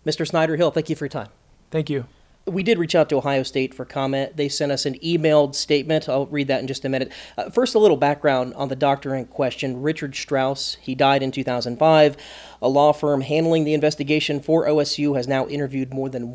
Mr. Snyder-Hill, thank you for your time. Thank you. We did reach out to Ohio State for comment. They sent us an emailed statement. I'll read that in just a minute. First, a little background on the doctor in question, Richard Strauss. He died in 2005. A law firm handling the investigation for OSU has now interviewed more than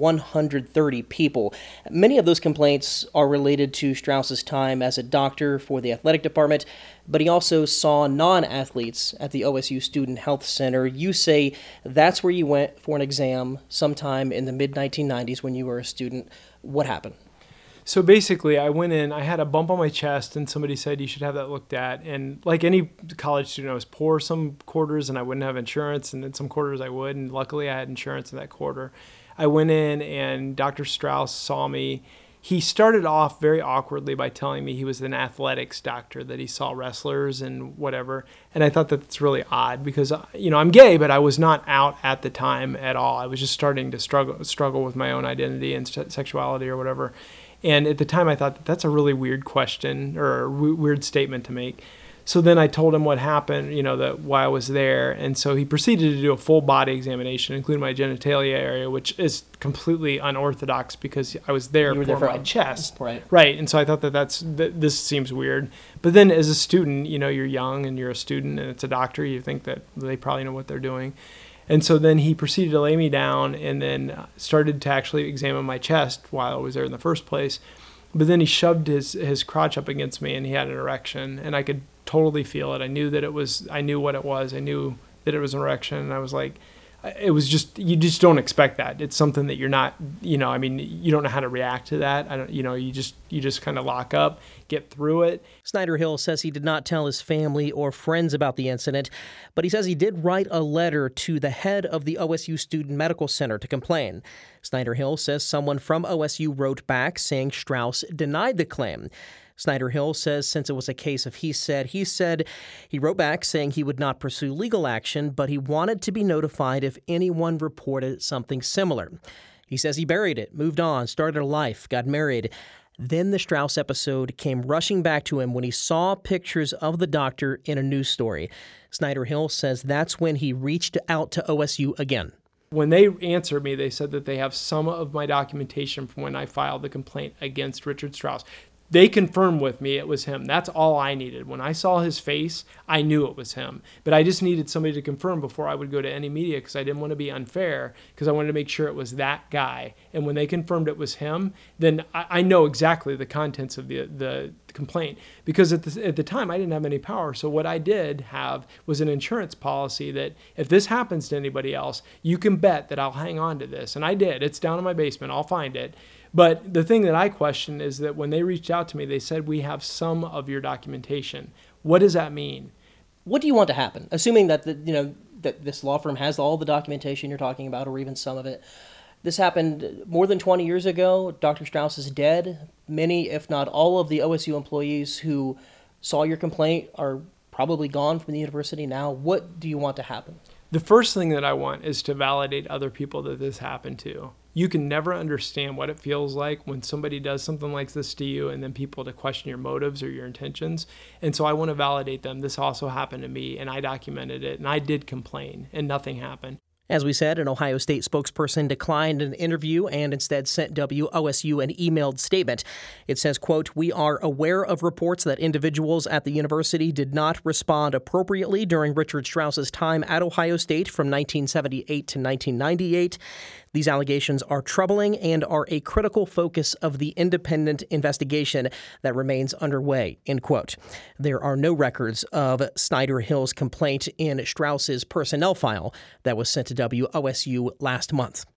130 people. Many of those complaints are related to Strauss's time as a doctor for the athletic department, but he also saw non-athletes at the OSU Student Health Center. You say that's where you went for an exam sometime in the mid-1990s when you were a student. What happened? So basically, I went in, I had a bump on my chest, and somebody said you should have that looked at. And like any college student, I was poor some quarters, and I wouldn't have insurance, and then some quarters I would, and luckily I had insurance in that quarter. I went in, and Dr. Strauss saw me. He started off very awkwardly by telling me he was an athletics doctor, that he saw wrestlers and whatever. And I thought that's really odd because, I'm gay, but I was not out at the time at all. I was just starting to struggle with my own identity and sexuality or whatever. And at the time, I thought that's a really weird question or a weird statement to make. So then I told him what happened, that why I was there. And so he proceeded to do a full body examination, including my genitalia area, which is completely unorthodox because I was there for my chest. Right. And so I thought this seems weird. But then as a student, you're young and you're a student and it's a doctor. You think that they probably know what they're doing. And so then he proceeded to lay me down and then started to actually examine my chest while I was there in the first place. But then he shoved his crotch up against me and he had an erection and I could totally feel it. I knew what it was. I knew that it was an erection. And I was like, it was just, you just don't expect that. It's something that you're not, you don't know how to react to that. You just kind of lock up, get through it. Snyder-Hill says he did not tell his family or friends about the incident, but he says he did write a letter to the head of the OSU Student Medical Center to complain. Snyder-Hill says someone from OSU wrote back saying Strauss denied the claim. Snyder-Hill says since it was a case of he said, he wrote back saying he would not pursue legal action, but he wanted to be notified if anyone reported something similar. He says he buried it, moved on, started a life, got married. Then the Strauss episode came rushing back to him when he saw pictures of the doctor in a news story. Snyder-Hill says that's when he reached out to OSU again. When they answered me, they said that they have some of my documentation from when I filed the complaint against Richard Strauss. They confirmed with me it was him. That's all I needed. When I saw his face, I knew it was him. But I just needed somebody to confirm before I would go to any media because I didn't want to be unfair because I wanted to make sure it was that guy. And when they confirmed it was him, then I know exactly the contents of the complaint because at the time I didn't have any power. So what I did have was an insurance policy that if this happens to anybody else, you can bet that I'll hang on to this. And I did. It's down in my basement. I'll find it. But the thing that I question is that when they reached out to me, they said, we have some of your documentation. What does that mean? What do you want to happen? Assuming that that this law firm has all the documentation you're talking about, or even some of it. This happened more than 20 years ago. Dr. Strauss is dead. Many, if not all, of the OSU employees who saw your complaint are probably gone from the university now. What do you want to happen? The first thing that I want is to validate other people that this happened to. You can never understand what it feels like when somebody does something like this to you and then people to question your motives or your intentions. And so I want to validate them. This also happened to me and I documented it and I did complain and nothing happened. As we said, an Ohio State spokesperson declined an interview and instead sent WOSU an emailed statement. It says, quote, "We are aware of reports that individuals at the university did not respond appropriately during Richard Strauss's time at Ohio State from 1978 to 1998. These allegations are troubling and are a critical focus of the independent investigation that remains underway," end quote. There are no records of Snyder-Hill's complaint in Strauss's personnel file that was sent to WOSU last month.